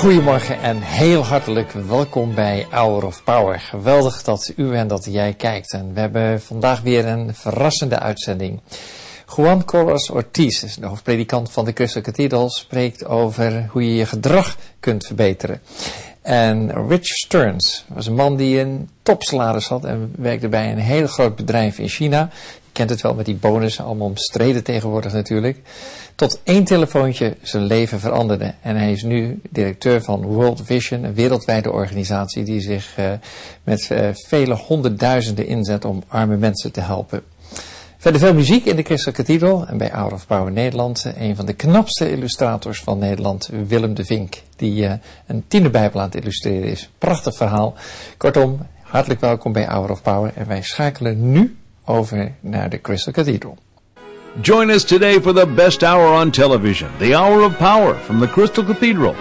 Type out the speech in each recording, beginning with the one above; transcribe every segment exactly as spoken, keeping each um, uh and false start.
Goedemorgen en heel hartelijk welkom bij Hour of Power. Geweldig dat u en dat jij kijkt. En we hebben vandaag weer een verrassende uitzending. Juan Carlos Ortiz, de hoofdpredikant van de Crystal Cathedral, spreekt over hoe je je gedrag kunt verbeteren. En Rich Stearns was een man die een topsalaris had en werkte bij een heel groot bedrijf in China. Je kent het wel met die bonussen, allemaal omstreden tegenwoordig natuurlijk. Tot één telefoontje zijn leven veranderde. En hij is nu directeur van World Vision, een wereldwijde organisatie die zich uh, met uh, vele honderdduizenden inzet om arme mensen te helpen. Verder veel muziek in de Crystal Cathedral en bij Hour of Power Nederland. Een van de knapste illustrators van Nederland, Willem de Vink, die uh, een tienerbijbel aan het illustreren is. Prachtig verhaal. Kortom, hartelijk welkom bij Hour of Power en wij schakelen nu over naar de Crystal Cathedral. Join us today for the best hour on television, the Hour of Power from the Crystal Cathedral.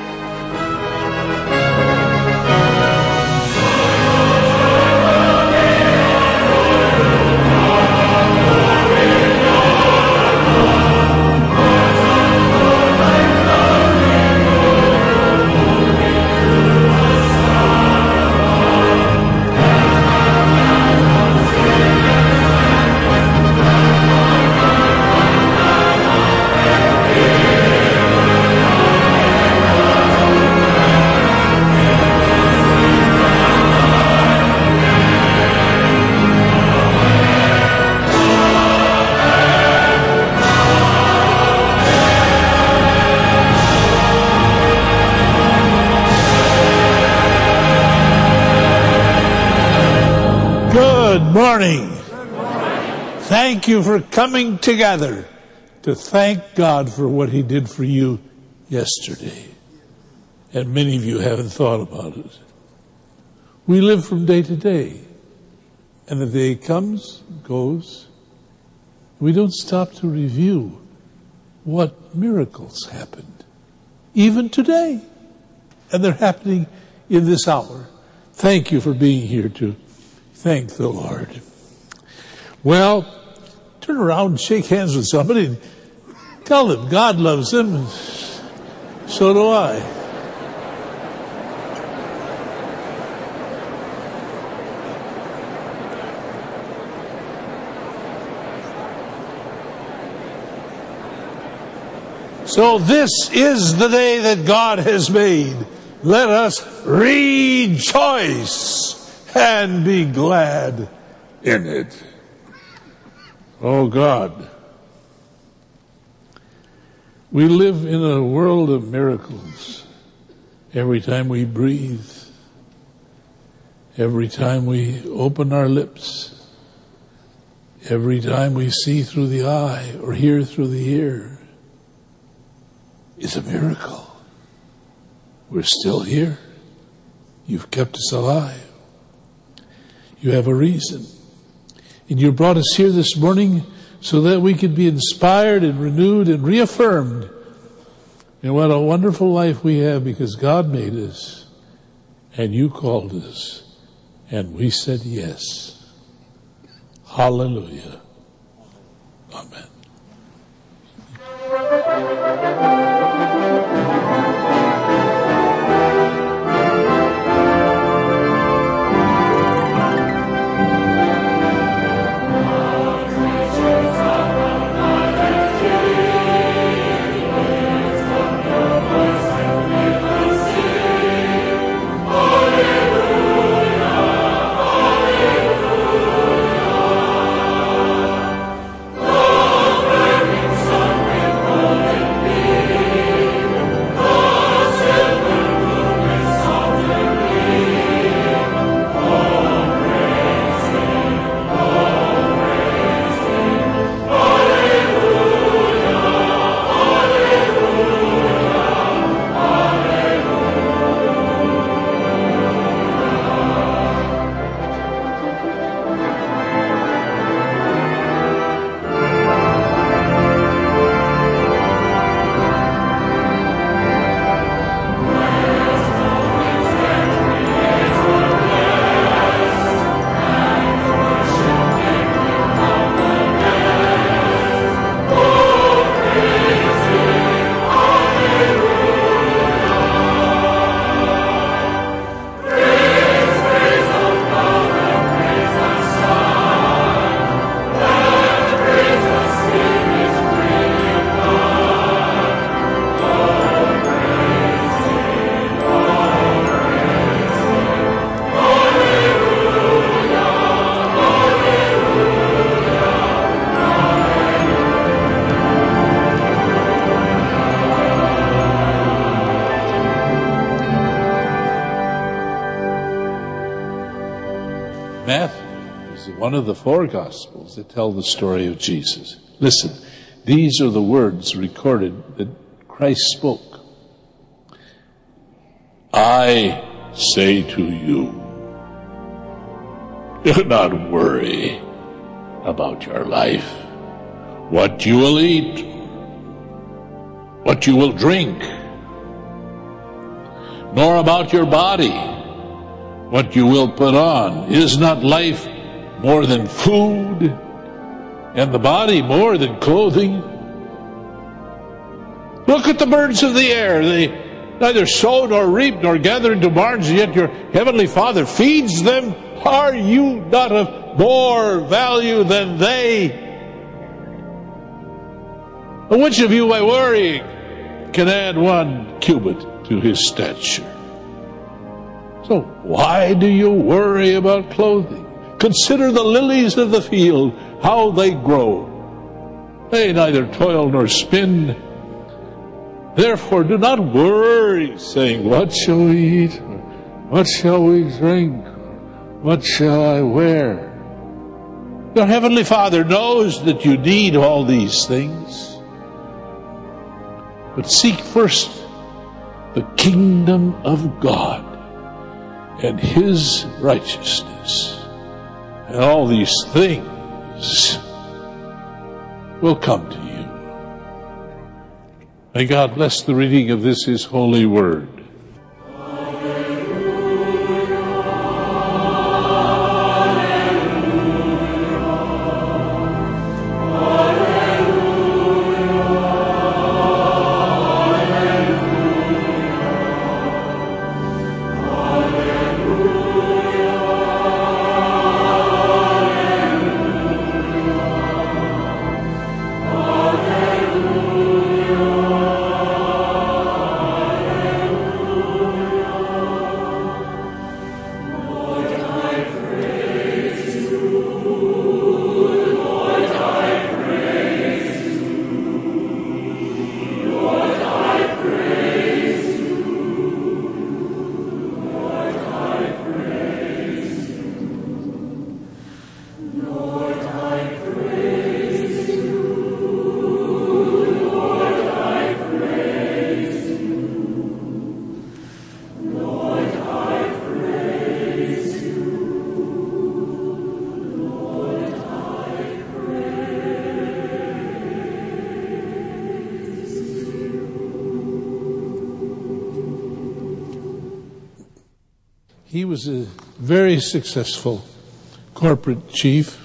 Good morning. Thank you for coming together to thank God for what He did for you yesterday. And many of you haven't thought about it. We live from day to day. And the day comes, goes. We don't stop to review what miracles happened. Even today. And they're happening in this hour. Thank you for being here to thank the Lord. Well, turn around and shake hands with somebody and tell them God loves them, and so do I. So this is the day that God has made. Let us rejoice and be glad in it. Oh God, we live in a world of miracles. Every time we breathe, every time we open our lips, every time we see through the eye or hear through the ear, is a miracle. We're still here. You've kept us alive. You have a reason. And you brought us here this morning so that we could be inspired and renewed and reaffirmed in what a wonderful life we have because God made us and you called us and we said yes. Hallelujah. Amen. Matthew is one of the four Gospels that tell the story of Jesus. Listen, these are the words recorded that Christ spoke. I say to you, do not worry about your life, what you will eat, what you will drink, nor about your body, what you will put on. Is not life more than food, and the body more than clothing? Look at the birds of the air. They neither sow nor reap nor gather into barns, yet your heavenly Father feeds them. Are you not of more value than they? And which of you, by worrying, can add one cubit to his stature? So why do you worry about clothing? Consider the lilies of the field, how they grow. They neither toil nor spin. Therefore do not worry, saying, what shall we eat? What shall we drink? What shall I wear? Your heavenly Father knows that you need all these things. But seek first the kingdom of God and his righteousness, and all these things will come to you. May God bless the reading of this his holy word. He was a very successful corporate chief.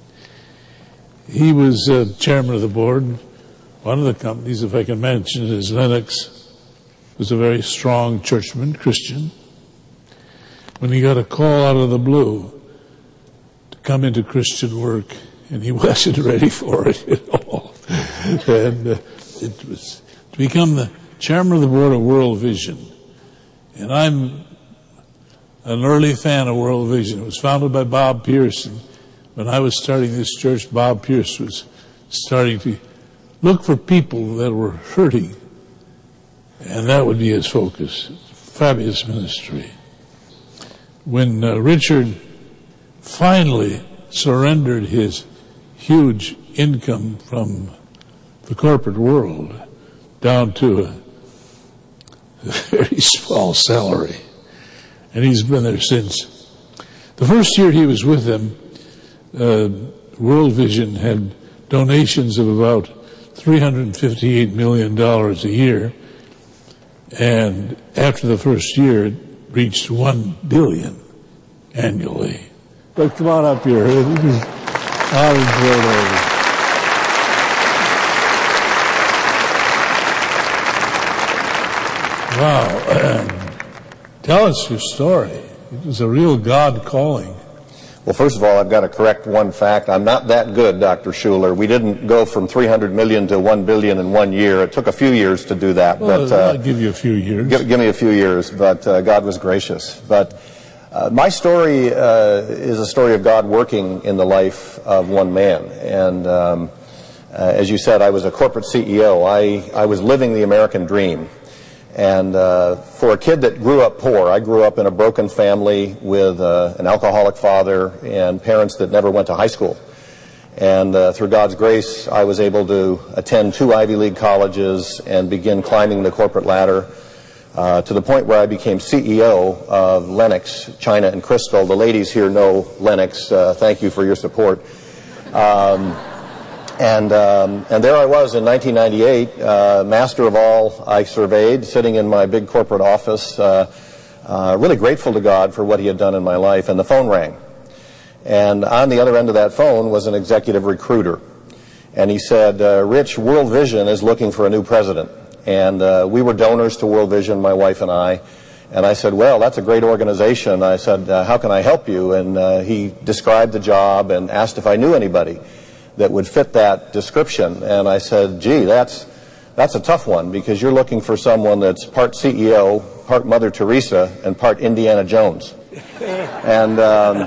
He was uh, chairman of the board. One of the companies, if I can mention it, is Lennox. Was a very strong churchman, Christian. When he got a call out of the blue to come into Christian work, and he wasn't ready for it at all. and uh, it was to become the chairman of the board of World Vision. And I'm an early fan of World Vision. It was founded by Bob Pierce. And when I was starting this church, Bob Pierce was starting to look for people that were hurting. And that would be his focus. Fabulous ministry. When uh, Richard finally surrendered his huge income from the corporate world down to a very small salary, and he's been there since. The first year he was with them, uh, World Vision had donations of about three hundred fifty-eight million dollars a year, and after the first year it reached one billion dollars annually. But come on up here. This is out in Florida. Wow. Tell us your story. It was a real God calling. Well, first of all, I've got to correct one fact. I'm not that good, Doctor Schuller. We didn't go from three hundred million to one billion in one year. It took a few years to do that. Well, but uh, I'll give you a few years. Give, give me a few years, but uh, God was gracious. But uh, my story uh, is a story of God working in the life of one man. And um, uh, as you said, I was a corporate C E O. I, I was living the American dream. And uh, for a kid that grew up poor, I grew up in a broken family with uh, an alcoholic father and parents that never went to high school. And uh, through God's grace, I was able to attend two Ivy League colleges and begin climbing the corporate ladder uh, to the point where I became C E O of Lennox, China and Crystal. The ladies here know Lennox. Uh, thank you for your support. Um, And um, and there I was in nineteen ninety-eight, uh, master of all I surveyed, sitting in my big corporate office, uh, uh, really grateful to God for what he had done in my life. And the phone rang. And on the other end of that phone was an executive recruiter. And he said, uh, Rich, World Vision is looking for a new president. And uh, we were donors to World Vision, my wife and I. And I said, well, that's a great organization. I said, uh, how can I help you? And uh, he described the job and asked if I knew anybody that would fit that description. And I said, gee, that's that's a tough one, because you're looking for someone that's part C E O, part Mother Teresa, and part Indiana Jones. and um,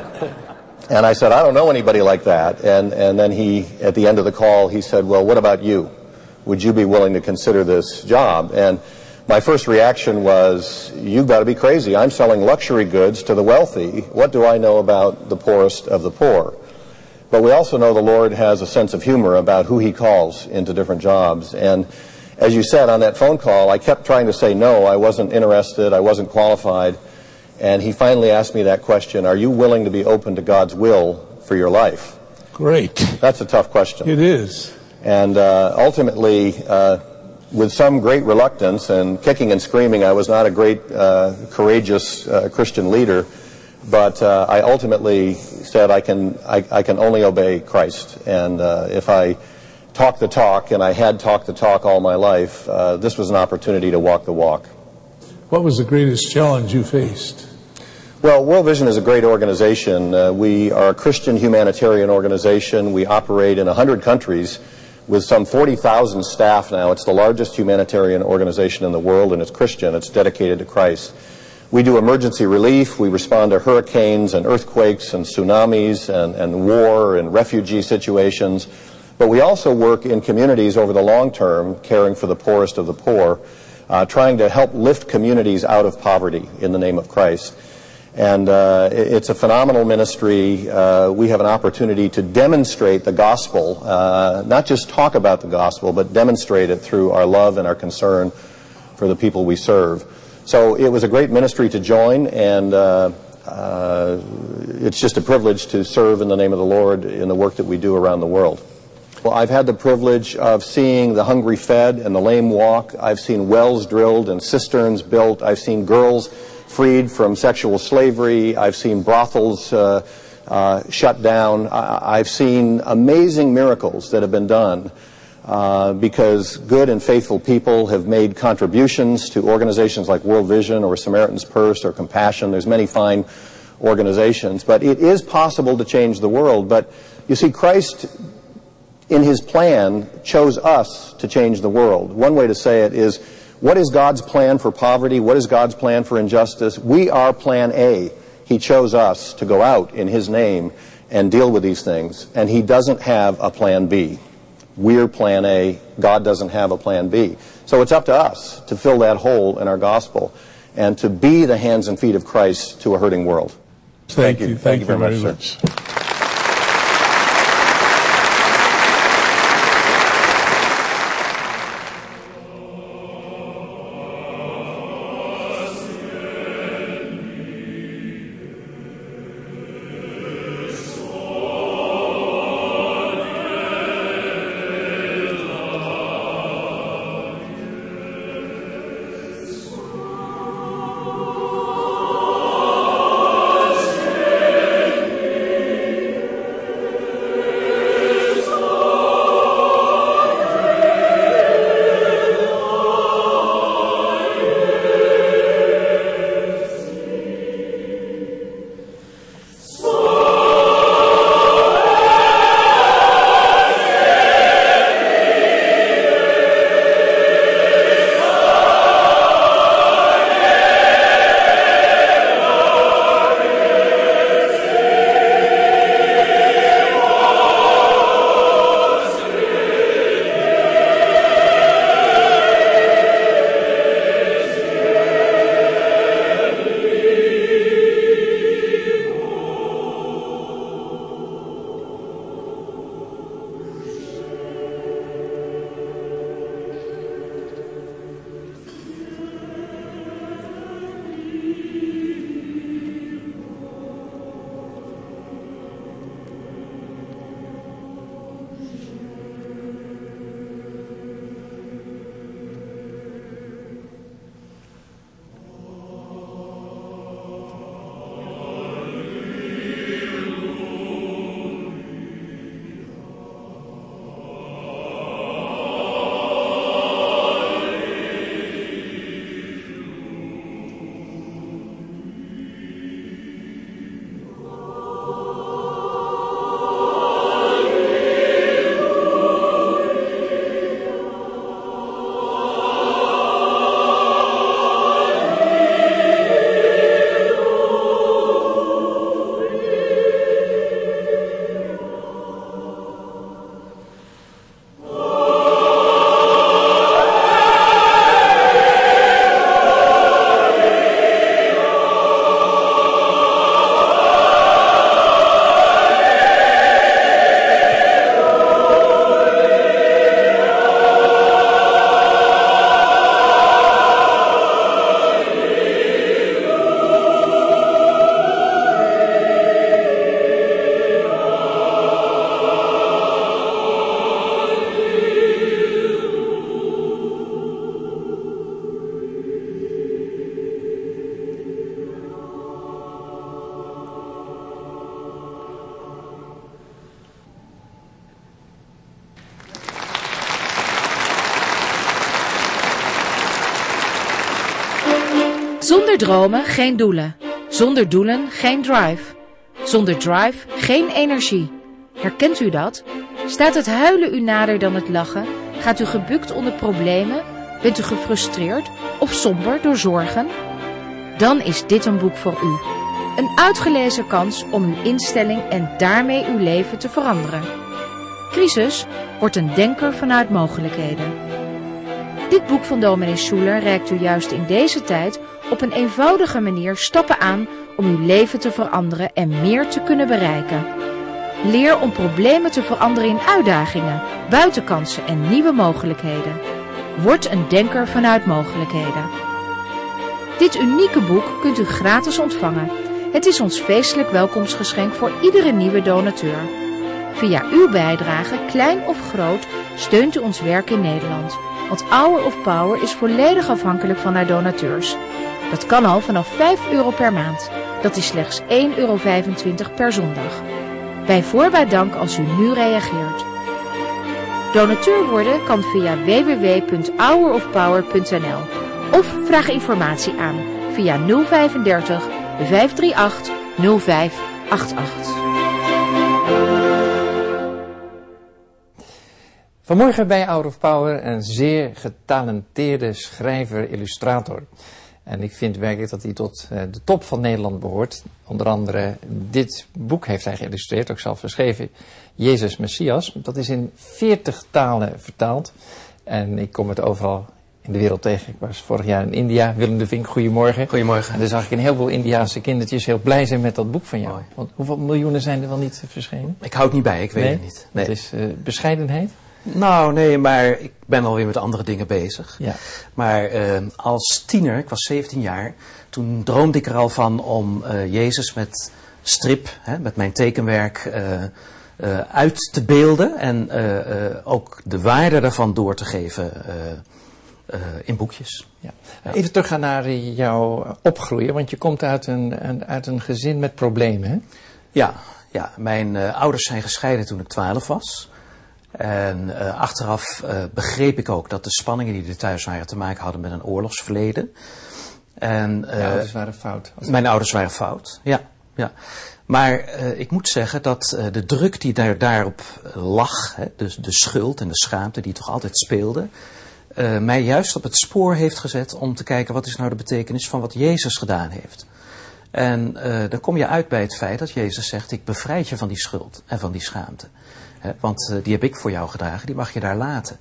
and I said, I don't know anybody like that. And, and then he, at the end of the call, he said, well, what about you? Would you be willing to consider this job? And my first reaction was, you've got to be crazy. I'm selling luxury goods to the wealthy. What do I know about the poorest of the poor? But we also know the Lord has a sense of humor about who he calls into different jobs. And as you said on that phone call, I kept trying to say no, I wasn't interested, I wasn't qualified. And he finally asked me that question, are you willing to be open to God's will for your life? Great. That's a tough question. It is. And uh, ultimately, uh, with some great reluctance and kicking and screaming, I was not a great, uh, courageous uh, Christian leader. But uh, I ultimately said I can I, I can only obey Christ, and uh, if I talk the talk, and I had talked the talk all my life, uh, this was an opportunity to walk the walk. What was the greatest challenge you faced? Well, World Vision is a great organization. Uh, we are a Christian humanitarian organization. We operate in one hundred countries with some forty thousand staff now. It's the largest humanitarian organization in the world, and it's Christian. It's dedicated to Christ. We do emergency relief. We respond to hurricanes and earthquakes and tsunamis and, and war and refugee situations. But we also work in communities over the long term, caring for the poorest of the poor, uh, trying to help lift communities out of poverty in the name of Christ. And uh, it's a phenomenal ministry. Uh, we have an opportunity to demonstrate the gospel, uh, not just talk about the gospel, but demonstrate it through our love and our concern for the people we serve. So it was a great ministry to join, and uh, uh, it's just a privilege to serve in the name of the Lord in the work that we do around the world. Well, I've had the privilege of seeing the hungry fed and the lame walk. I've seen wells drilled and cisterns built. I've seen girls freed from sexual slavery. I've seen brothels uh, uh, shut down. I- I've seen amazing miracles that have been done Uh, because good and faithful people have made contributions to organizations like World Vision or Samaritan's Purse or Compassion. There's many fine organizations. But it is possible to change the world. But you see, Christ, in his plan, chose us to change the world. One way to say it is, what is God's plan for poverty? What is God's plan for injustice? We are plan A. He chose us to go out in his name and deal with these things. And he doesn't have a plan B. We're plan A. God doesn't have a plan B. So it's up to us to fill that hole in our gospel and to be the hands and feet of Christ to a hurting world. Thank, Thank you. you. Thank, Thank you very, very much, much, sir. Zonder dromen geen doelen. Zonder doelen geen drive. Zonder drive geen energie. Herkent u dat? Staat het huilen u nader dan het lachen? Gaat u gebukt onder problemen? Bent u gefrustreerd of somber door zorgen? Dan is dit een boek voor u. Een uitgelezen kans om uw instelling en daarmee uw leven te veranderen. Crisis wordt een denker vanuit mogelijkheden. Dit boek van dominee Schuler reikt u juist in deze tijd op een eenvoudige manier stappen aan om uw leven te veranderen en meer te kunnen bereiken. Leer om problemen te veranderen in uitdagingen, buitenkansen en nieuwe mogelijkheden. Word een denker vanuit mogelijkheden. Dit unieke boek kunt u gratis ontvangen. Het is ons feestelijk welkomstgeschenk voor iedere nieuwe donateur. Via uw bijdrage, klein of groot, steunt u ons werk in Nederland. Want Hour of Power is volledig afhankelijk van haar donateurs. Dat kan al vanaf vijf euro per maand. Dat is slechts één euro vijfentwintig per zondag. Bij voorbaat dank als u nu reageert. Donateur worden kan via w w w punt hour of power punt n l of vraag informatie aan via nul vijfendertig vijf drie acht nul vijf acht acht. Vanmorgen bij Hour of Power een zeer getalenteerde schrijver-illustrator. En ik vind werkelijk dat hij tot uh, de top van Nederland behoort. Onder andere dit boek heeft hij geïllustreerd, ook zelf geschreven, Jezus Messias. Dat is in veertig talen vertaald. En ik kom het overal in de wereld tegen. Ik was vorig jaar in India. Willem de Vink, goedemorgen. Goedemorgen. En daar zag ik een heleboel Indiaanse kindertjes heel blij zijn met dat boek van jou. Mooi. Want hoeveel miljoenen zijn er wel niet verschenen? Ik hou het niet bij, ik weet nee? het niet. Nee. Dat is uh, bescheidenheid? Nou, nee, maar ik ben alweer met andere dingen bezig. Ja. Maar uh, als tiener, ik was zeventien jaar, toen droomde ik er al van om uh, Jezus met strip, hè, met mijn tekenwerk, uh, uh, uit te beelden. En uh, uh, ook de waarde daarvan door te geven uh, uh, in boekjes. Ja. Even teruggaan naar jouw opgroeien, want je komt uit een, een, uit een gezin met problemen, hè? Ja, ja, mijn uh, ouders zijn gescheiden toen ik twaalf was. En uh, achteraf uh, begreep ik ook dat de spanningen die er thuis waren te maken hadden met een oorlogsverleden. En, uh, Je ouders waren fout. Mijn ouders waren fout, ja. ja. Maar uh, ik moet zeggen dat uh, de druk die daar, daarop lag, hè, dus de schuld en de schaamte die toch altijd speelde, uh, mij juist op het spoor heeft gezet om te kijken wat is nou de betekenis van wat Jezus gedaan heeft. En uh, dan kom je uit bij het feit dat Jezus zegt, ik bevrijd je van die schuld en van die schaamte. He, want uh, die heb ik voor jou gedragen, die mag je daar laten.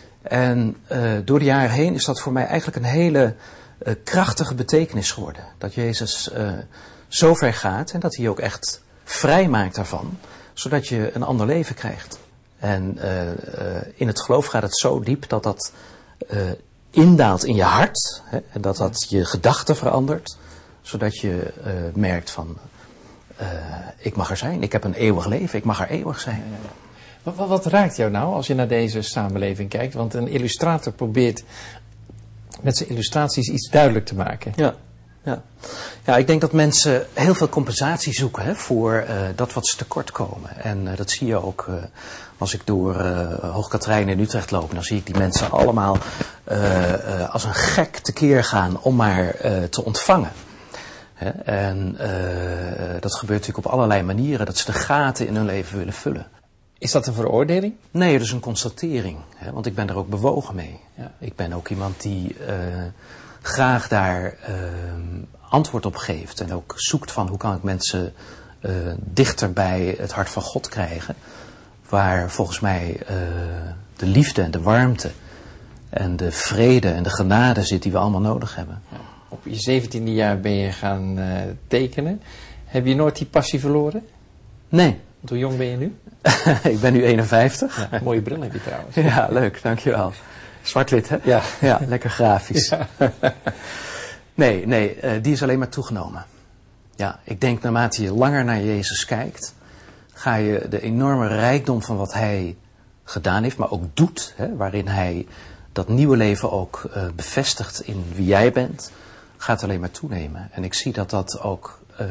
En uh, door de jaren heen is dat voor mij eigenlijk een hele uh, krachtige betekenis geworden. Dat Jezus uh, zo ver gaat en dat hij ook echt vrij maakt daarvan, zodat je een ander leven krijgt. En uh, uh, in het geloof gaat het zo diep dat dat uh, indaalt in je hart. He, en dat dat je gedachten verandert, zodat je uh, merkt van, uh, ik mag er zijn, ik heb een eeuwig leven, ik mag er eeuwig zijn. Ja, ja, ja. Wat, wat, wat raakt jou nou als je naar deze samenleving kijkt? Want een illustrator probeert met zijn illustraties iets duidelijk te maken. Ja, ja. ja ik denk dat mensen heel veel compensatie zoeken, hè, voor uh, dat wat ze tekort komen. En uh, dat zie je ook uh, als ik door uh, Hoog-Katerijnen in Utrecht loop. Dan zie ik die mensen allemaal uh, uh, als een gek tekeer gaan om maar uh, te ontvangen. Hè? En uh, dat gebeurt natuurlijk op allerlei manieren, dat ze de gaten in hun leven willen vullen. Is dat een veroordeling? Nee, dat is een constatering. Hè, want ik ben er ook bewogen mee. Ja. Ik ben ook iemand die uh, graag daar uh, antwoord op geeft. En ook zoekt van hoe kan ik mensen uh, dichter bij het hart van God krijgen. Waar volgens mij uh, de liefde en de warmte en de vrede en de genade zit die we allemaal nodig hebben. Ja. Op je zeventiende jaar ben je gaan uh, tekenen. Heb je nooit die passie verloren? Nee. Want hoe jong ben je nu? Ik ben nu eenenvijftig. Ja, mooie bril heb je trouwens. Ja, leuk, dankjewel. Zwart-wit, hè? Ja. Ja, lekker grafisch. Ja. Nee, nee, uh, die is alleen maar toegenomen. Ja, ik denk naarmate je langer naar Jezus kijkt, ga je de enorme rijkdom van wat hij gedaan heeft, maar ook doet, hè, waarin hij dat nieuwe leven ook uh, bevestigt in wie jij bent, gaat alleen maar toenemen. En ik zie dat dat ook uh,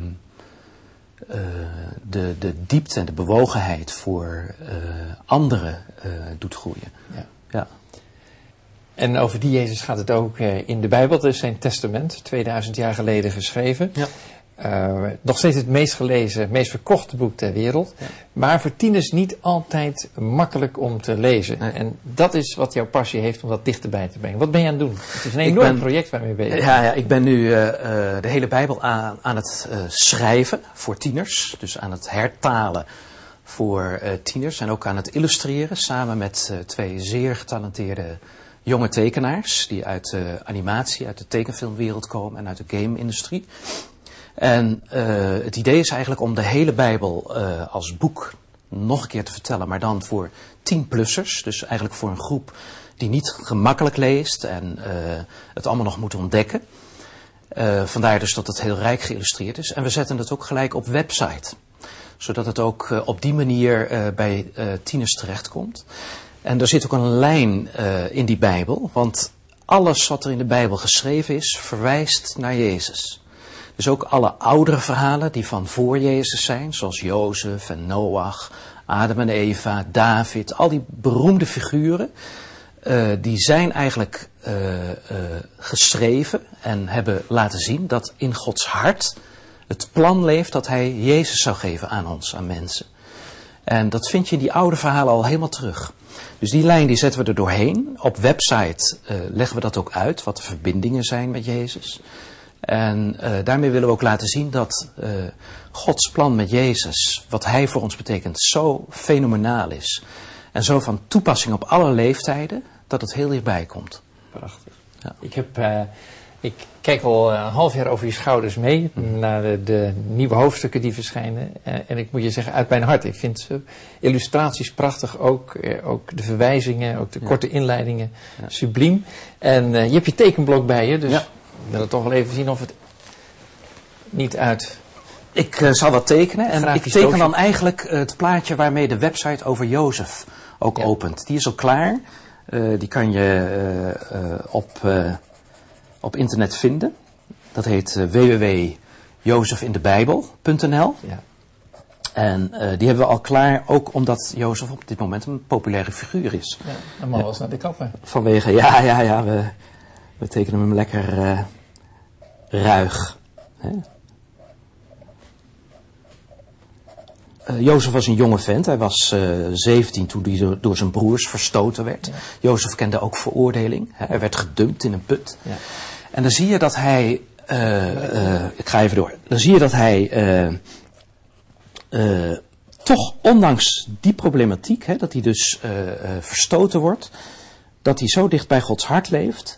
uh, de, de diepte en de bewogenheid voor uh, anderen uh, doet groeien. Ja. Ja. En over die Jezus gaat het ook uh, in de Bijbel. Dat is zijn testament, tweeduizend jaar geleden geschreven. Ja. Uh, nog steeds het meest gelezen, het meest verkochte boek ter wereld. Ja. Maar voor tieners niet altijd makkelijk om te lezen. Nee. En dat is wat jouw passie heeft om dat dichterbij te brengen. Wat ben je aan het doen? Het is een enorm ben, project waarmee je bezig bent. Ja, ja, ik ben nu uh, uh, de hele Bijbel aan, aan het uh, schrijven voor tieners. Dus aan het hertalen voor uh, tieners. En ook aan het illustreren samen met uh, twee zeer getalenteerde jonge tekenaars. Die uit de animatie, uit de tekenfilmwereld komen en uit de game-industrie. En uh, het idee is eigenlijk om de hele Bijbel uh, als boek nog een keer te vertellen, maar dan voor tien-plussers. Dus eigenlijk voor een groep die niet gemakkelijk leest en uh, het allemaal nog moet ontdekken. Uh, vandaar dus dat het heel rijk geïllustreerd is. En we zetten het ook gelijk op website, zodat het ook uh, op die manier uh, bij uh, tieners terechtkomt. En er zit ook een lijn uh, in die Bijbel, want alles wat er in de Bijbel geschreven is, verwijst naar Jezus. Dus ook alle oudere verhalen die van voor Jezus zijn, zoals Jozef en Noach, Adam en Eva, David, al die beroemde figuren, uh, die zijn eigenlijk uh, uh, geschreven en hebben laten zien dat in Gods hart het plan leeft dat hij Jezus zou geven aan ons, aan mensen. En dat vind je in die oude verhalen al helemaal terug. Dus die lijn die zetten we er doorheen. Op website uh, leggen we dat ook uit, wat de verbindingen zijn met Jezus. En uh, daarmee willen we ook laten zien dat uh, Gods plan met Jezus, wat hij voor ons betekent, zo fenomenaal is. En zo van toepassing op alle leeftijden, dat het heel dichtbij komt. Prachtig. Ja. Ik, heb, uh, ik kijk al een half jaar over je schouders mee, mm. naar de, de nieuwe hoofdstukken die verschijnen. Uh, en ik moet je zeggen, uit mijn hart, ik vind uh, illustraties prachtig, ook, uh, ook de verwijzingen, ook de ja. korte inleidingen, ja. subliem. En uh, je hebt je tekenblok bij je, dus... Ja. Ik wil het toch wel even zien of het niet uit... Ik uh, zal dat tekenen. En ik teken doosje. Dan eigenlijk uh, het plaatje waarmee de website over Jozef ook ja. opent. Die is al klaar. Uh, die kan je uh, uh, op, uh, op internet vinden. Dat heet uh, w w w punt jozefindebijbel punt n l. Ja. En uh, die hebben we al klaar, ook omdat Jozef op dit moment een populaire figuur is. Ja, een man was naar de kapper. Vanwege, ja, ja, ja, we... We tekenen hem lekker uh, ruig. Hè? Uh, Jozef was een jonge vent. Hij was uh, zeventien toen hij door, door zijn broers verstoten werd. Ja. Jozef kende ook veroordeling. Hè? Hij werd gedumpt in een put. Ja. En dan zie je dat hij... Uh, uh, ik ga even door. Dan zie je dat hij... Uh, uh, toch ondanks die problematiek... Hè, dat hij dus uh, uh, verstoten wordt... dat hij zo dicht bij Gods hart leeft...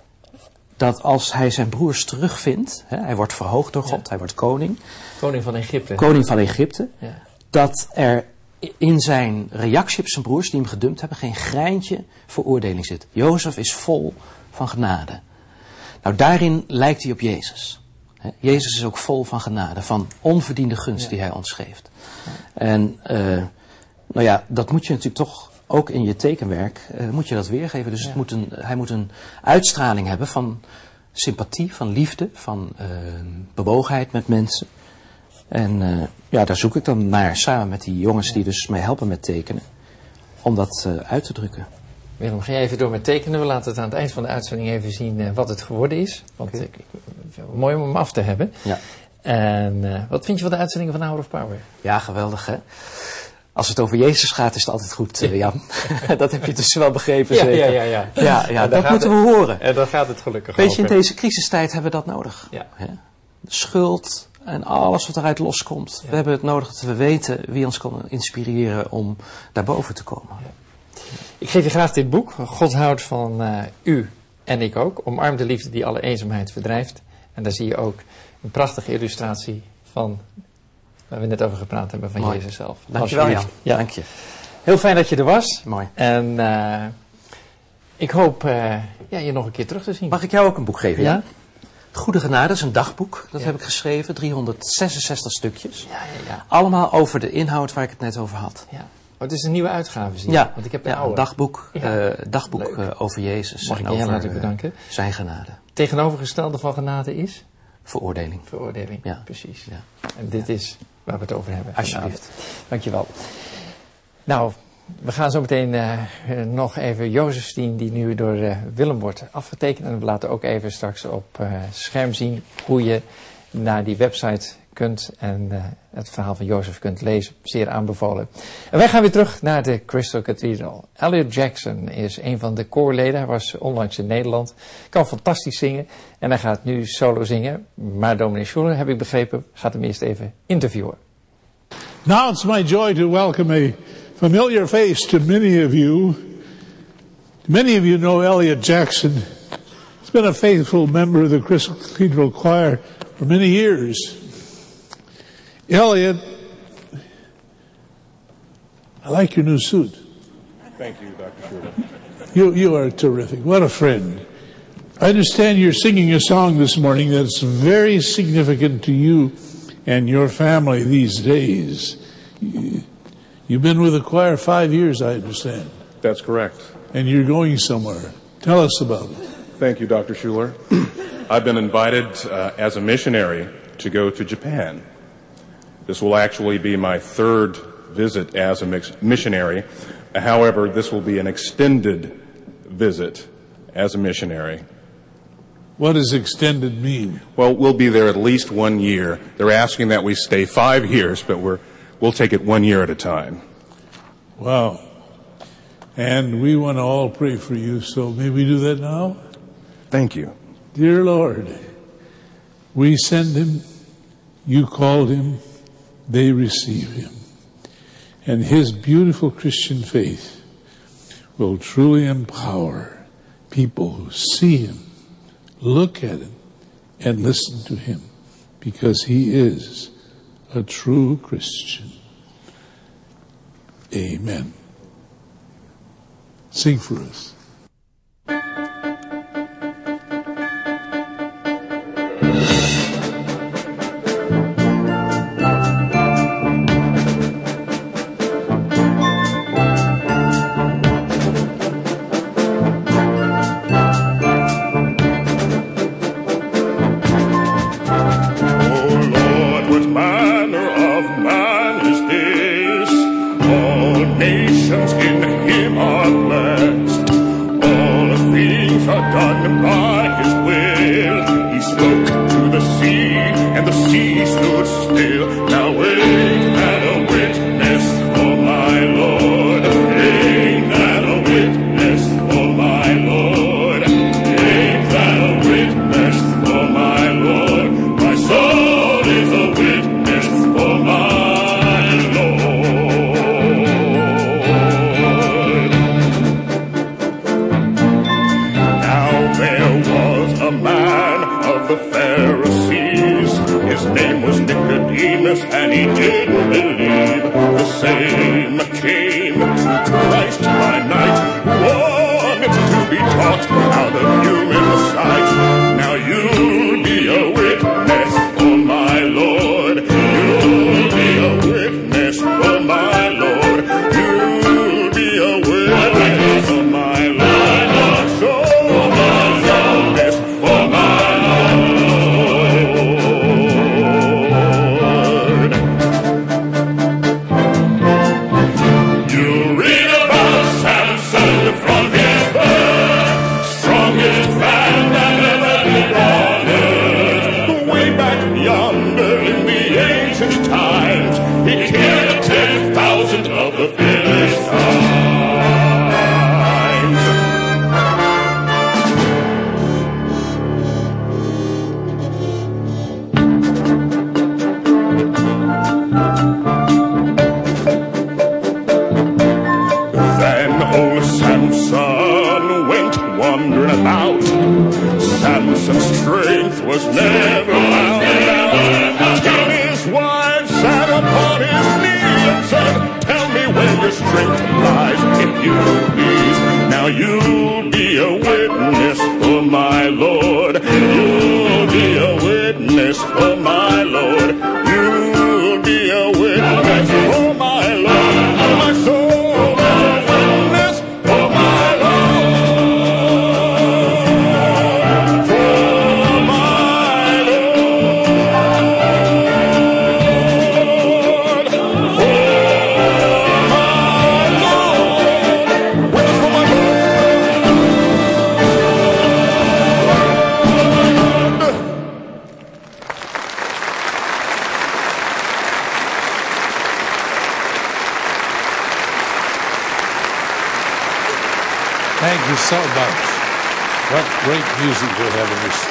dat als hij zijn broers terugvindt, hè, hij wordt verhoogd door God, ja. hij wordt koning. Koning van Egypte. Koning van Egypte. Ja. Dat er in zijn reactie op zijn broers die hem gedumpt hebben, geen greintje veroordeling zit. Jozef is vol van genade. Nou, daarin lijkt hij op Jezus. Hè, Jezus is ook vol van genade, van onverdiende gunst ja. die hij ons geeft. Ja. En, uh, nou ja, dat moet je natuurlijk toch... Ook in je tekenwerk uh, moet je dat weergeven. Dus ja. het moet een, hij moet een uitstraling hebben van sympathie, van liefde, van uh, bewogenheid met mensen. En uh, ja, daar zoek ik dan naar, samen met die jongens ja. die dus mij helpen met tekenen, om dat uh, uit te drukken. Willem, ga jij even door met tekenen. We laten het aan het eind van de uitzending even zien uh, wat het geworden is. Want okay. ik, ik, mooi om hem af te hebben. Ja. En uh, wat vind je van de uitzending van Hour of Power? Ja, geweldig hè. Als het over Jezus gaat, is het altijd goed, uh, Jan. Dat heb je dus wel begrepen, ja, zeker? Ja, ja, ja. ja, ja dat moeten het, we horen. En dan gaat het gelukkig Weet over. je, in deze crisistijd hebben we dat nodig. Ja. Hè? De schuld en alles wat eruit loskomt. Ja. We hebben het nodig dat we weten wie ons kan inspireren om daarboven te komen. Ja. Ik geef je graag dit boek. God houdt van uh, u en ik ook. Omarm de liefde die alle eenzaamheid verdrijft. En daar zie je ook een prachtige illustratie van... waar we net over gepraat hebben van Mooi. Jezus zelf. Dankjewel Jan. Ja. Dank je. Heel fijn dat je er was. Mooi. En uh, ik hoop uh, ja, je nog een keer terug te zien. Mag ik jou ook een boek geven? Ja. Goede Genade is een dagboek. Dat ja. heb ik geschreven. driehonderdzesenzestig stukjes. Ja, ja, ja. Allemaal over de inhoud waar ik het net over had. Ja. Oh, het is een nieuwe uitgave, zie je? Ja. Want ik heb een ja, oude. Een dagboek, ja. uh, dagboek uh, over Jezus. Mag en ik je over heel hartelijk bedanken. Uh, zijn genade. Tegenovergestelde van genade is? Veroordeling. Veroordeling, ja. precies. Ja. En dit ja. is waar we het over hebben. Alsjeblieft. Dankjewel. Nou, We gaan zo meteen uh, nog even Jozefstien, die nu door uh, Willem wordt afgetekend. En we laten ook even straks op uh, scherm zien hoe je naar die website kunt en uh, het verhaal van Jozef kunt lezen. Zeer aanbevolen. En wij gaan weer terug naar de Crystal Cathedral. Elliot Jackson is een van de koorleden. Hij was onlangs in Nederland. Kan fantastisch zingen. En hij gaat nu solo zingen. Maar dominee Schuller, heb ik begrepen, gaat hem eerst even interviewen. Now it's my joy to welcome a familiar face to many of you. Many of you know Elliot Jackson. He's been a faithful member of the Crystal Cathedral Choir for many years. Elliot, I like your new suit. Thank you, Doctor Schuller. You, you are terrific. What a friend. I understand you're singing a song this morning that's very significant to you and your family these days. You've been with the choir five years, I understand. That's correct. And you're going somewhere. Tell us about it. Thank you, Doctor Schuller. I've been invited uh, as a missionary to go to Japan. This will actually be my third visit as a mix- missionary. However, this will be an extended visit as a missionary. What does extended mean? Well, we'll be there at least one year. They're asking that we stay five years, but we're, we'll take it one year at a time. Wow. And we want to all pray for you, so may we do that now? Thank you. Dear Lord, we send him, you called him, they receive him. And his beautiful Christian faith will truly empower people who see him, look at him, and listen to him, because he is a true Christian. Amen. Sing for us. You read about Thank you so much. What great music we have in this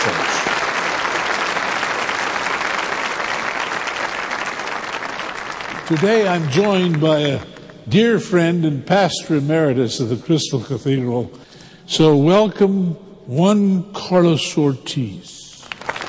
church. Today I'm joined by a dear friend and pastor emeritus of the Crystal Cathedral. So welcome Juan Carlos Ortiz.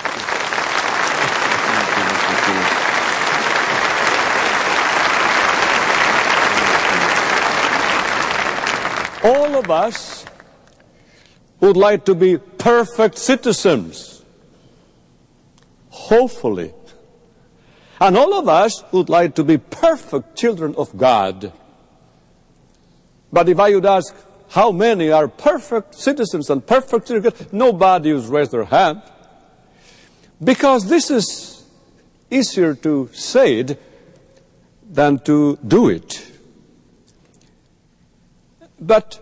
All of us would like to be perfect citizens, hopefully. And all of us would like to be perfect children of God. But if I would ask how many are perfect citizens and perfect children of God, nobody would raise their hand. Because this is easier to say it than to do it. But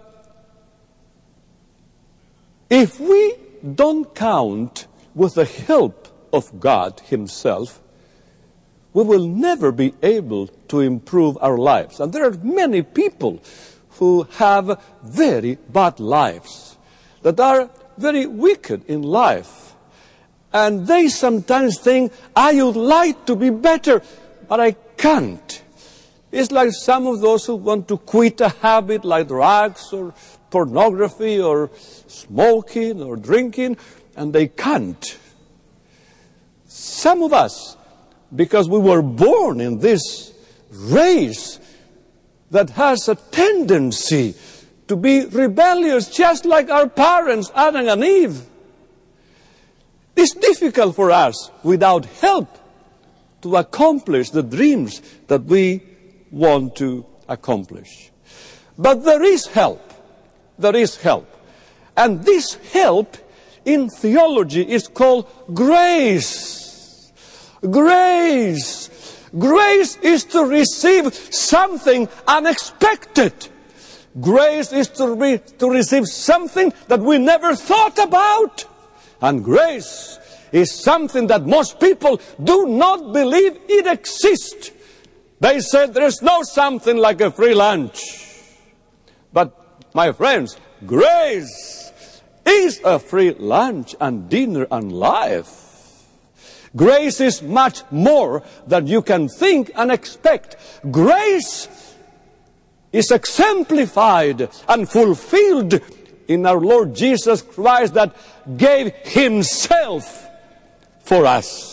if we don't count with the help of God Himself, we will never be able to improve our lives. And there are many people who have very bad lives, that are very wicked in life. And they sometimes think, I would like to be better, but I can't. It's like some of those who want to quit a habit like drugs or pornography or smoking or drinking, and they can't. Some of us, because we were born in this race that has a tendency to be rebellious, just like our parents, Adam and Eve. It's difficult for us, without help, to accomplish the dreams that we want to accomplish. But there is help. There is help. And this help in theology is called grace. Grace. Grace is to receive something unexpected. Grace is to, re- to receive something that we never thought about. And grace is something that most people do not believe it exists. They said there is no something like a free lunch. But, my friends, grace is a free lunch and dinner and life. Grace is much more than you can think and expect. Grace is exemplified and fulfilled in our Lord Jesus Christ that gave Himself for us.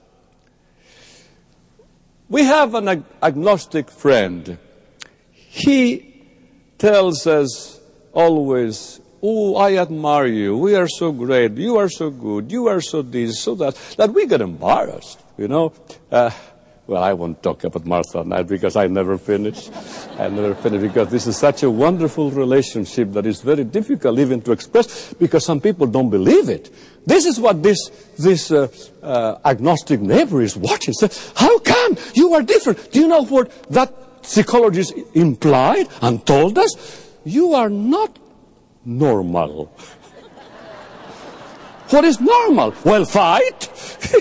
We have an ag- agnostic friend. He tells us always, oh, I admire you. We are so great. You are so good. You are so this, so that. That we get embarrassed, you know. Uh, well, I won't talk about Martha and I because I never finish. I never finish because this is such a wonderful relationship that is very difficult even to express because some people don't believe it. This is what this this uh, uh, agnostic neighbor is watching. So, how come you are different? Do you know what that psychologist implied and told us? You are not normal. What is normal? Well, fight.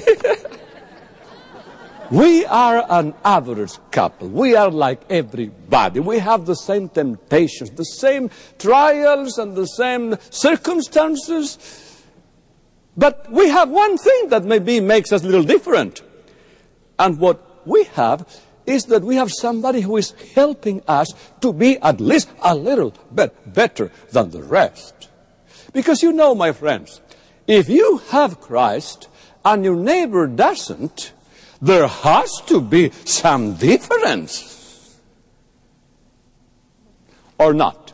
We are an average couple. We are like everybody. We have the same temptations, the same trials and the same circumstances. But we have one thing that maybe makes us a little different. And what we have is that we have somebody who is helping us to be at least a little bit better than the rest. Because you know, my friends, if you have Christ and your neighbor doesn't, there has to be some difference. Or not.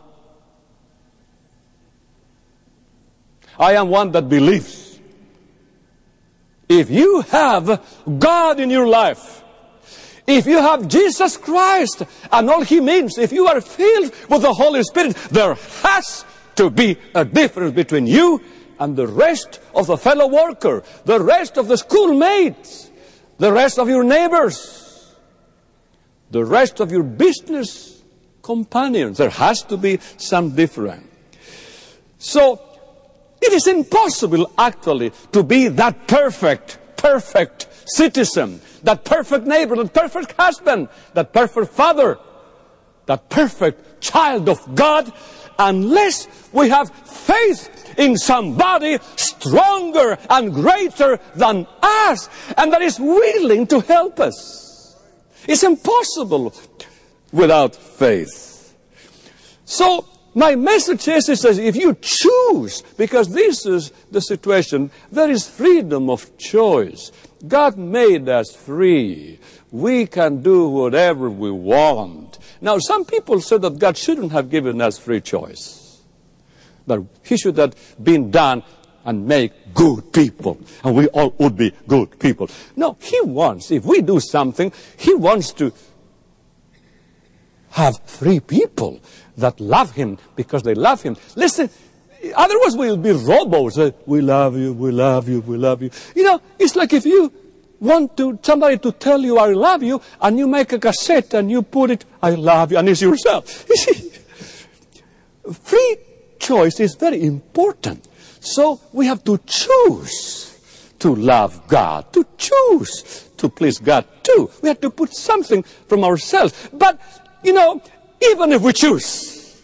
I am one that believes. If you have God in your life, if you have Jesus Christ and all He means, if you are filled with the Holy Spirit, there has to be a difference between you and the rest of the fellow worker, the rest of the schoolmates, the rest of your neighbors, the rest of your business companions. There has to be some difference. So, it is impossible actually to be that perfect, perfect citizen, that perfect neighbor, that perfect husband, that perfect father, that perfect child of God, unless we have faith in somebody stronger and greater than us, and that is willing to help us. It's impossible without faith. So, my message is, is that if you choose, because this is the situation, there is freedom of choice. God made us free. We can do whatever we want. Now, some people say that God shouldn't have given us free choice. But He should have been done and make good people. And we all would be good people. No, He wants, if we do something, He wants to have free people that love Him because they love Him. Listen, otherwise we'll be robots. Uh, we love you, we love you, we love you. You know, it's like if you want to somebody to tell you I love you, and you make a cassette and you put it, I love you, and it's yourself. You see, free choice is very important. So we have to choose to love God, to choose to please God too. We have to put something from ourselves. But, you know, even if we choose,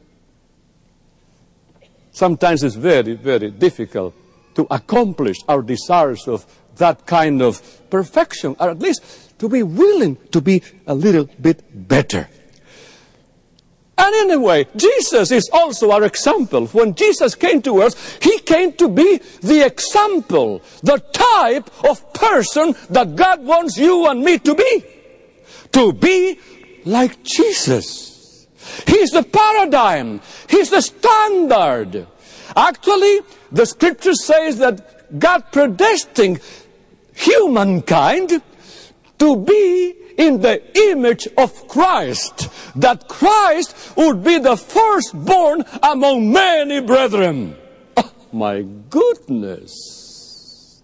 sometimes it's very, very difficult to accomplish our desires of that kind of perfection, or at least to be willing to be a little bit better. And anyway, Jesus is also our example. When Jesus came to us, He came to be the example, the type of person that God wants you and me to be. To be like Jesus. He's the paradigm. He's the standard. Actually, the scripture says that God predestined humankind to be in the image of Christ, that Christ would be the firstborn among many brethren. Oh, my goodness.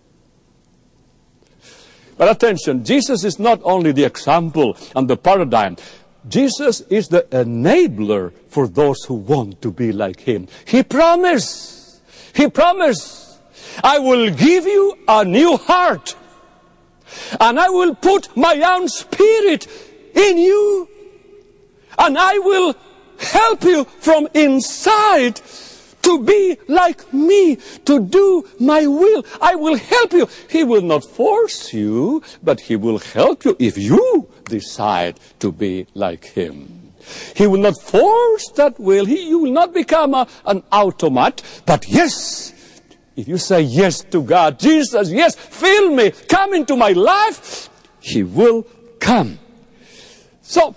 But attention, Jesus is not only the example and the paradigm. Jesus is the enabler for those who want to be like Him. He promised, He promised, I will give you a new heart, and I will put my own spirit in you, and I will help you from inside to be like me, to do my will. I will help you. He will not force you, but He will help you if you decide to be like Him. He will not force that will. He, you will not become a, an automat, but yes, if you say yes to God, Jesus, yes, fill me, come into my life, He will come. So,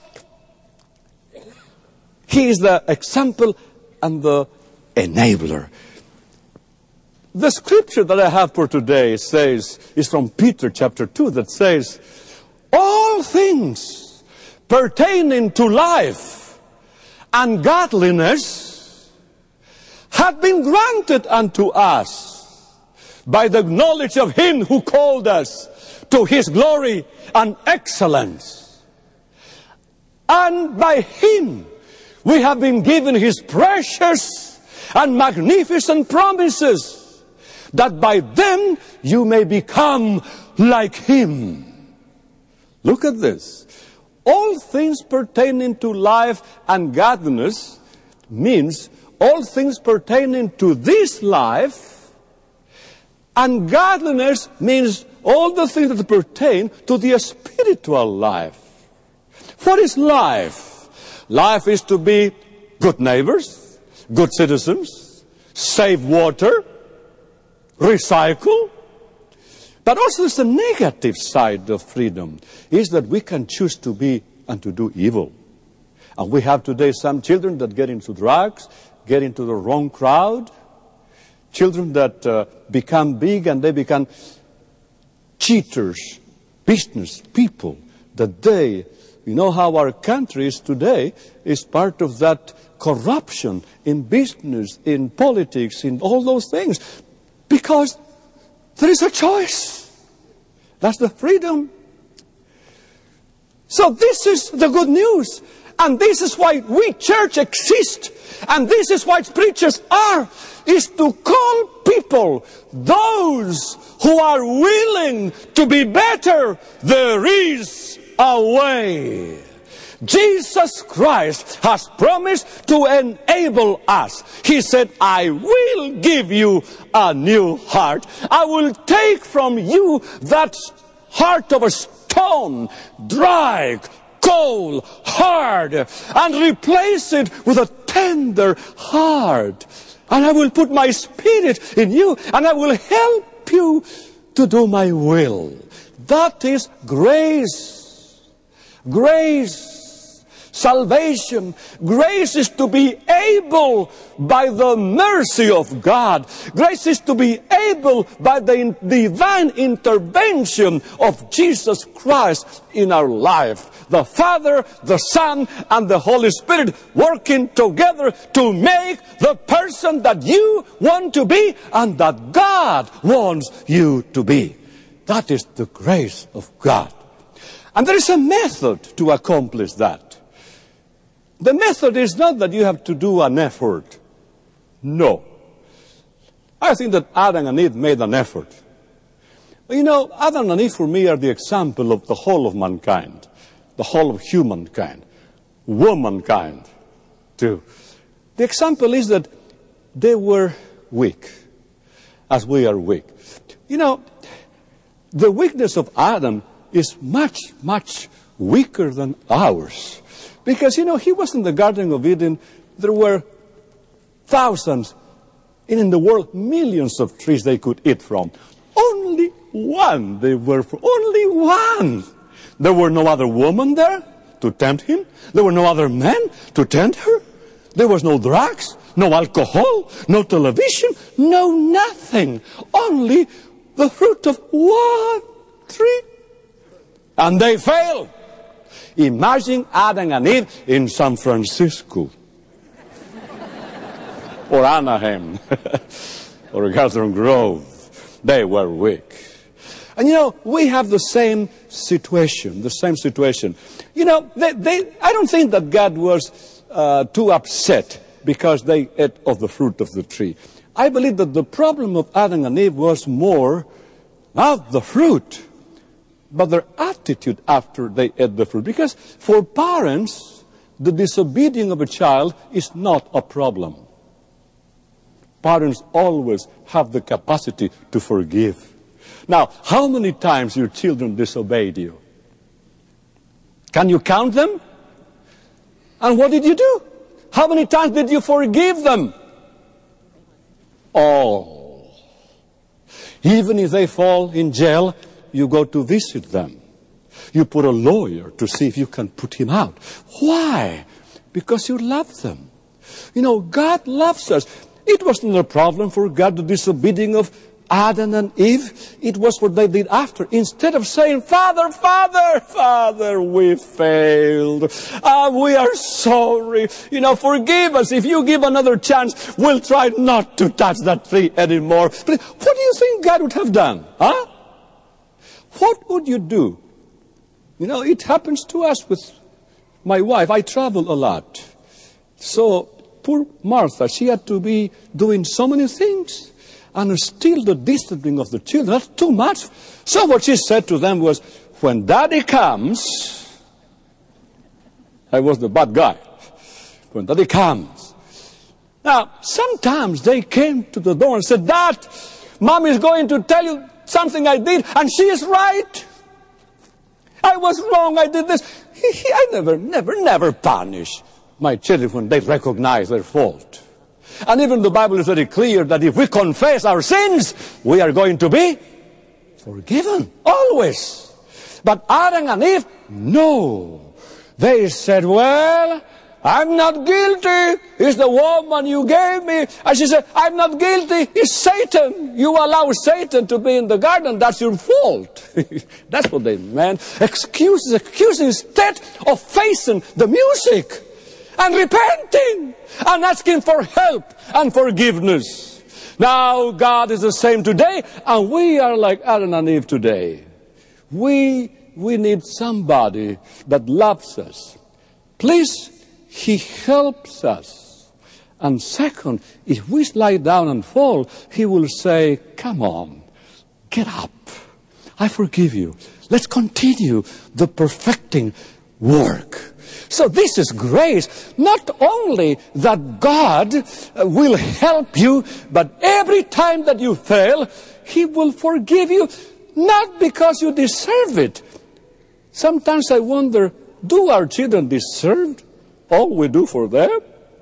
He is the example and the enabler. The scripture that I have for today says, is from Peter chapter two, that says, all things pertaining to life and godliness have been granted unto us by the knowledge of Him who called us to His glory and excellence. And by Him we have been given His precious and magnificent promises, that by them you may become like Him. Look at this. All things pertaining to life and godliness means all things pertaining to this life, and godliness means all the things that pertain to the spiritual life. What is life? Life is to be good neighbors, good citizens, save water, recycle. But also there's the negative side of freedom, is that we can choose to be and to do evil. And we have today some children that get into drugs, get into the wrong crowd, children that uh, become big and they become cheaters, business people, that they, you know how our country is today, is part of that corruption in business, in politics, in all those things. Because there is a choice. That's the freedom. So this is the good news. And this is why we church exist. And this is why preachers are. Is to call people, those who are willing to be better. There is a way. Jesus Christ has promised to enable us. He said, I will give you a new heart. I will take from you that heart of a stone, dry, cold, hard, and replace it with a tender heart. And I will put my Spirit in you, and I will help you to do my will. That is grace. Grace. Salvation. Grace is to be able by the mercy of God. Grace is to be able by the divine intervention of Jesus Christ in our life. The Father, the Son, and the Holy Spirit working together to make the person that you want to be and that God wants you to be. That is the grace of God. And there is a method to accomplish that. The method is not that you have to do an effort. No. I think that Adam and Eve made an effort. You know, Adam and Eve for me are the example of the whole of mankind. The whole of humankind, womankind too. The example is that they were weak, as we are weak. You know, the weakness of Adam is much, much weaker than ours. Because, you know, he was in the Garden of Eden. There were thousands, and in the world, millions of trees they could eat from. Only one they were for, only one. There were no other woman there to tempt him. There were no other men to tempt her. There was no drugs, no alcohol, no television, no nothing. Only the fruit of one tree. And they failed. Imagine Adam and Eve in San Francisco. Or Anaheim. Or Garden Grove. They were weak. And you know, we have the same situation, the same situation. You know, they, they, I don't think that God was uh, too upset because they ate of the fruit of the tree. I believe that the problem of Adam and Eve was more not the fruit, but their attitude after they ate the fruit. Because for parents, the disobedience of a child is not a problem. Parents always have the capacity to forgive. Now, how many times your children disobeyed you? Can you count them? And what did you do? How many times did you forgive them? All. Even if they fall in jail, you go to visit them. You put a lawyer to see if you can put him out. Why? Because you love them. You know, God loves us. It wasn't a problem for God, the disobedience of Adam and Eve. It was what they did after. Instead of saying, Father, Father, Father, we failed. Uh, we are sorry. You know, forgive us. If you give another chance, we'll try not to touch that tree anymore. But what do you think God would have done? Huh? What would you do? You know, it happens to us with my wife. I travel a lot. So, poor Martha, she had to be doing so many things. And still the discipline of the children, that's too much. So what she said to them was, when Daddy comes, I was the bad guy. When Daddy comes. Now, sometimes they came to the door and said, Dad, Mom is going to tell you something I did, and she is right. I was wrong, I did this. I never, never, never punish my children when they recognize their fault. And even the Bible is very clear that if we confess our sins, we are going to be forgiven. Always. But Adam and Eve, no. They said, well, I'm not guilty. It's the woman you gave me. And she said, I'm not guilty. It's Satan. You allow Satan to be in the garden. That's your fault. That's what they meant. Excuses, excuses instead of facing the music and repenting and asking for help and forgiveness. Now God is the same today, and we are like Adam and Eve today. We, we need somebody that loves us. Please, He helps us. And second, if we slide down and fall, He will say, come on, get up. I forgive you. Let's continue the perfecting work. So this is grace. Not only that God uh, will help you, but every time that you fail, He will forgive you, not because you deserve it. Sometimes I wonder, do our children deserve all we do for them?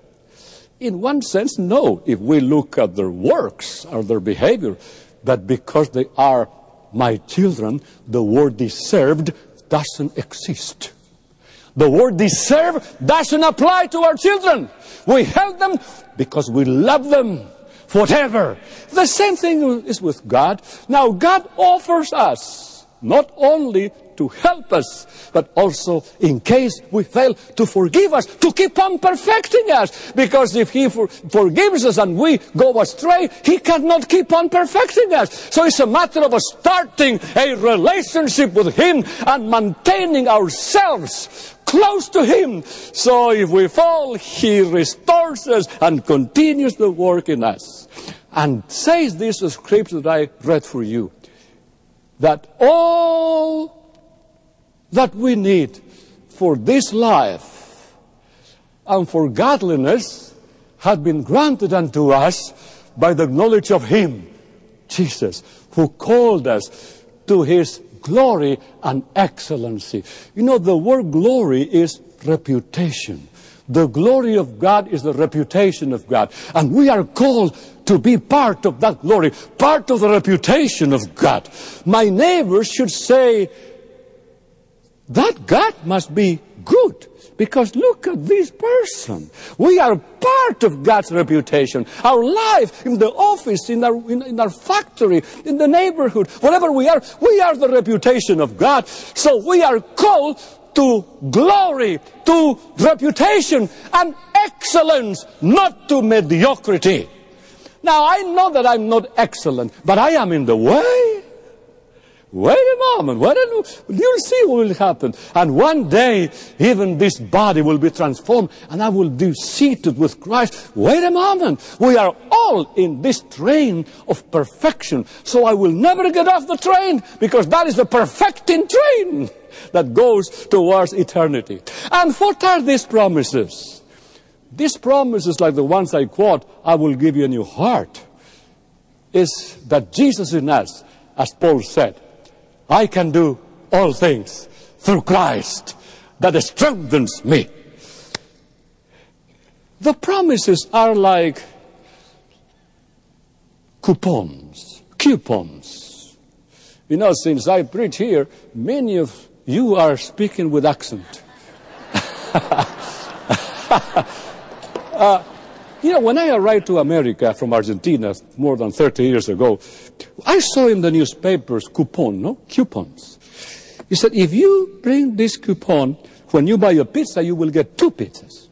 In one sense, no, if we look at their works or their behavior. But because they are my children, the word deserved doesn't exist. The word deserve doesn't apply to our children. We help them because we love them forever. The same thing is with God. Now, God offers us not only to help us, but also, in case we fail, to forgive us, to keep on perfecting us. Because if He for forgives us and we go astray, He cannot keep on perfecting us. So it's a matter of us starting a relationship with Him and maintaining ourselves close to Him. So if we fall, He restores us and continues the work in us. And says this scripture that I read for you, that all that we need for this life and for godliness had been granted unto us by the knowledge of Him, Jesus, who called us to His glory and excellency. You know, the word glory is reputation. The glory of God is the reputation of God. And we are called to be part of that glory, part of the reputation of God. My neighbors should say, that God must be good, because look at this person. We are part of God's reputation. Our life in the office, in our, in, in our factory, in the neighborhood, wherever we are, we are the reputation of God. So we are called to glory, to reputation and excellence, not to mediocrity. Now, I know that I'm not excellent, but I am in the way. Wait a moment, wait a, you'll see what will happen. And one day, even this body will be transformed, and I will be seated with Christ. Wait a moment, we are all in this train of perfection. So I will never get off the train, because that is the perfecting train that goes towards eternity. And what are these promises? These promises, like the ones I quote, I will give you a new heart, is that Jesus in us, as Paul said, I can do all things through Christ that strengthens me. The promises are like coupons, coupons. You know, since I preach here, many of you are speaking with accent. uh, you know, when I arrived to America from Argentina more than thirty years ago, I saw in the newspapers coupon, no? Coupons. He said, if you bring this coupon, when you buy a pizza, you will get two pizzas.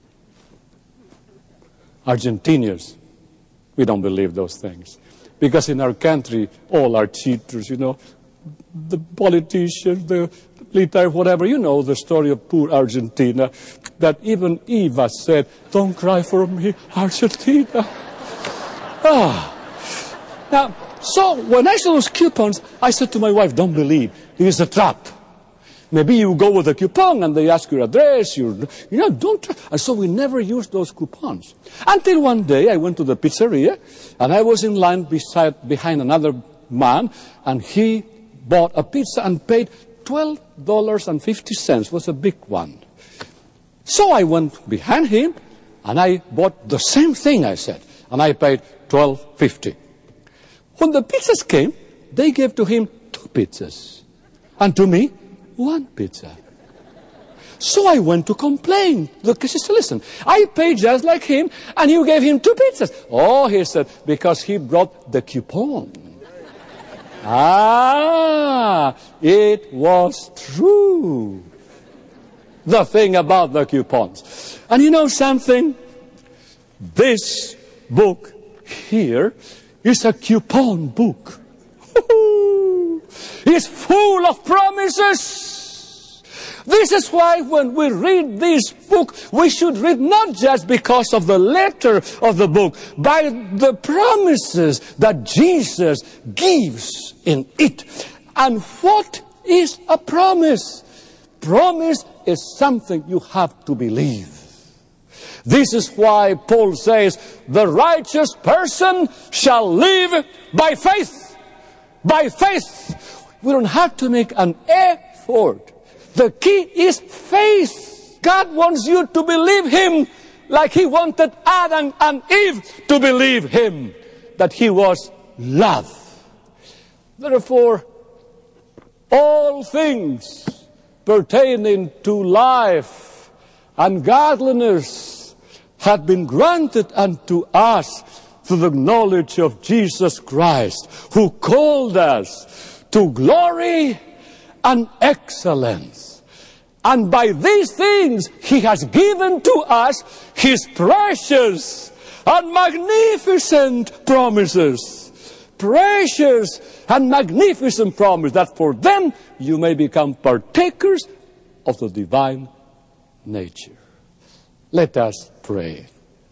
Argentinians, we don't believe those things. Because in our country, all are cheaters, you know. The politicians, the military, whatever. You know the story of poor Argentina. That even Eva said, don't cry for me, Argentina. Ah. Now, so when I saw those coupons, I said to my wife, don't believe, it is a trap. Maybe you go with a coupon and they ask your address, your, you know, don't try. And so we never used those coupons. Until one day I went to the pizzeria and I was in line beside, behind another man, and he bought a pizza and paid twelve dollars and fifty cents. It was a big one. So I went behind him and I bought the same thing, I said, and I paid twelve fifty. When the pizzas came, they gave to him two pizzas. And to me, one pizza. So I went to complain. Look, he said, listen, I paid just like him, and you gave him two pizzas. Oh, he said, because he brought the coupon. Ah, it was true. The thing about the coupons. And you know something? This book here is a coupon book. It's full of promises. This is why when we read this book, we should read not just because of the letter of the book, but the promises that Jesus gives in it. And what is a promise? promise is something you have to believe. This is why Paul says, the righteous person shall live by faith. By faith. We don't have to make an effort. The key is faith. God wants you to believe Him like He wanted Adam and Eve to believe Him, that He was love. Therefore, all things pertaining to life and godliness have been granted unto us through the knowledge of Jesus Christ, who called us to glory and excellence. And by these things He has given to us His precious and magnificent promises. Precious and magnificent promise, that for them you may become partakers of the divine nature. Let us pray.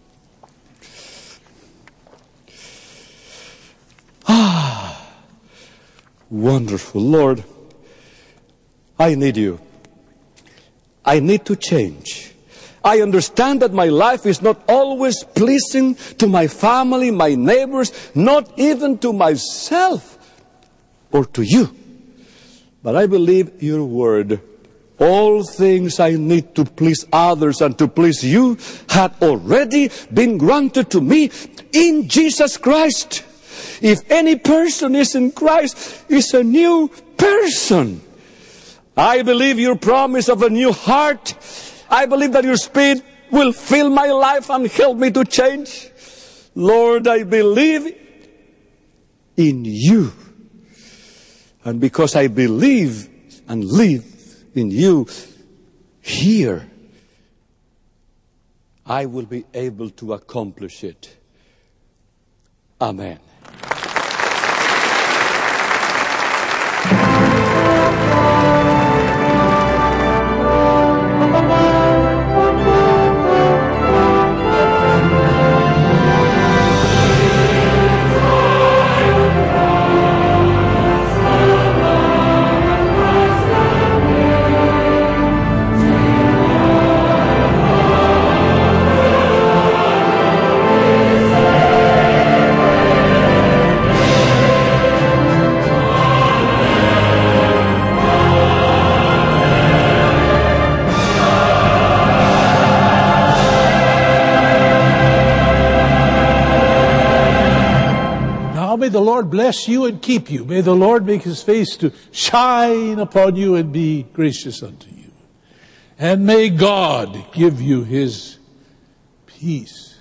Ah, wonderful Lord, I need You. I need to change. I understand that my life is not always pleasing to my family, my neighbors, not even to myself or to You. But I believe Your word. All things I need to please others and to please You had already been granted to me in Jesus Christ. If any person is in Christ, is a new person. I believe Your promise of a new heart. I believe that Your Spirit will fill my life and help me to change. Lord, I believe in You. And because I believe and live in You, here, I will be able to accomplish it. Amen. May the Lord bless you and keep you. May the Lord make His face to shine upon you and be gracious unto you. And may God give you His peace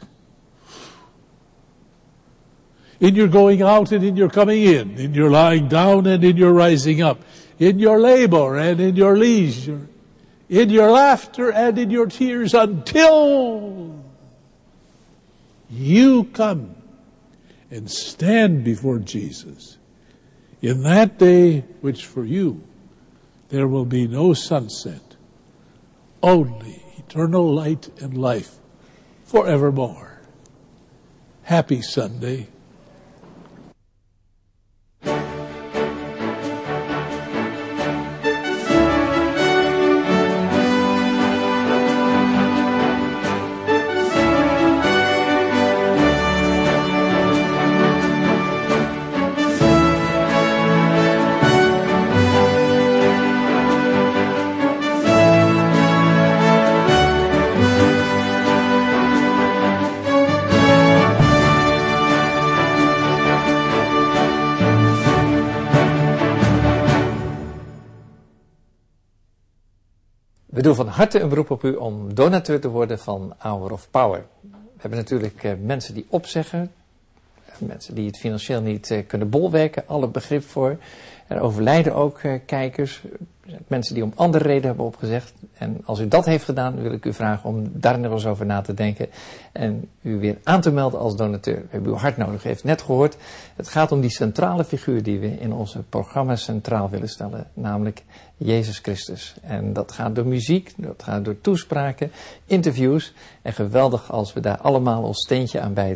in your going out and in your coming in, in your lying down and in your rising up, in your labor and in your leisure, in your laughter and in your tears, until you come and stand before Jesus. In that day, which for you, there will be no sunset, only eternal light and life forevermore. Happy Sunday. We doen van harte een beroep op u om donateur te worden van Hour of Power. We hebben natuurlijk uh, mensen die opzeggen, mensen die het financieel niet uh, kunnen bolwerken, alle begrip voor. Er overlijden ook uh, kijkers, mensen die om andere redenen hebben opgezegd. En als u dat heeft gedaan, wil ik u vragen om daar nog eens over na te denken en u weer aan te melden als donateur. We hebben uw hart nodig, u heeft net gehoord. Het gaat om die centrale figuur die we in onze programma's centraal willen stellen, namelijk Jezus Christus. En dat gaat door muziek, dat gaat door toespraken, interviews en geweldig als we daar allemaal ons steentje aan bijdragen.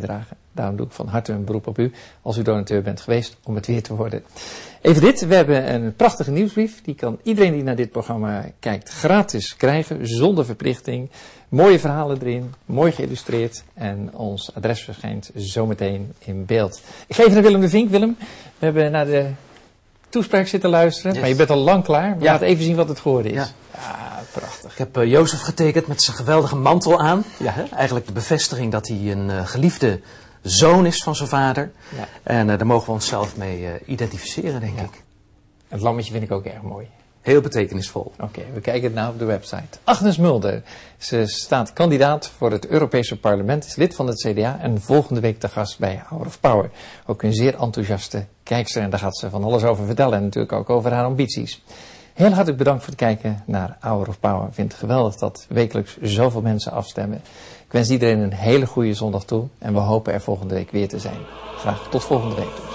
Daarom doe ik van harte een beroep op u, als u donateur bent geweest, om het weer te worden. Even dit, we hebben een prachtige nieuwsbrief. Die kan iedereen die naar dit programma kijkt gratis krijgen, zonder verplichting. Mooie verhalen erin, mooi geïllustreerd. En ons adres verschijnt zometeen in beeld. Ik geef naar Willem de Vink. Willem, we hebben naar de toespraak zitten luisteren. Yes. Maar je bent al lang klaar. Maar ja. Laat even zien wat het geworden is. Ja. Ah, prachtig. Ik heb uh, Jozef getekend met zijn geweldige mantel aan. Ja, hè? Eigenlijk de bevestiging dat hij een uh, geliefde zoon is van zijn vader. Ja. En uh, daar mogen we onszelf mee uh, identificeren, denk ja. ik. Het lammetje vind ik ook erg mooi. Heel betekenisvol. Oké, okay, we kijken het nou op de website. Agnes Mulder, ze staat kandidaat voor het Europese parlement, is lid van het C D A en volgende week te gast bij Hour of Power. Ook een zeer enthousiaste kijkster en daar gaat ze van alles over vertellen en natuurlijk ook over haar ambities. Heel hartelijk bedankt voor het kijken naar Hour of Power. Ik vind het geweldig dat wekelijks zoveel mensen afstemmen. Ik wens iedereen een hele goede zondag toe en we hopen er volgende week weer te zijn. Graag tot volgende week.